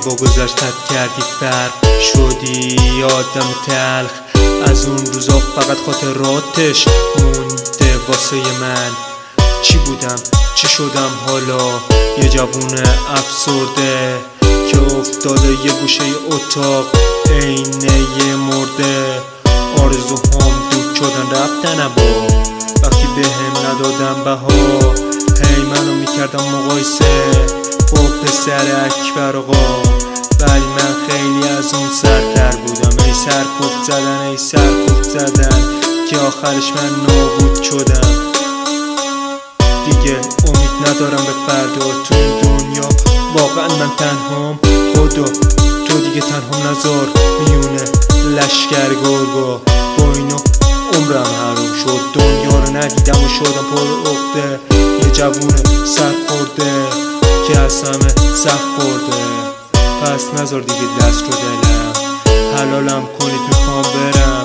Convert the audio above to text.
با گذشتت کردی فرق، شدی آدم تلخ. از اون روزا فقط خاطراتش مونده واسه من. چی بودم چی شدم حالا؟ یه جوون افسرده که افتاده یه گوشه اتاق عینه یه مرده. آرزوهام دود شدن رفتن با وقتی بهم ندادم بها. هی منو میکردم مقایسه با پسر اکبر آقا، ولی من خیلی از اون سرتر بودم. ای سرکوفت زدن ای سرکوفت زدن که آخرش من نابود شدم. دیگه امید ندارم به فردا تو این دنیا، واقعا من تنهام. خدا تو دیگه تنهام نذار میونه لشکر گرگا. با اینا عمرم حروم شد، دنیا رو ندیدم و شدم پر عقده. یه جوون سرخورده که از همه سخت خورده. پس نذار دیگه دست رو دلم، حلالم کنید میخوام برم.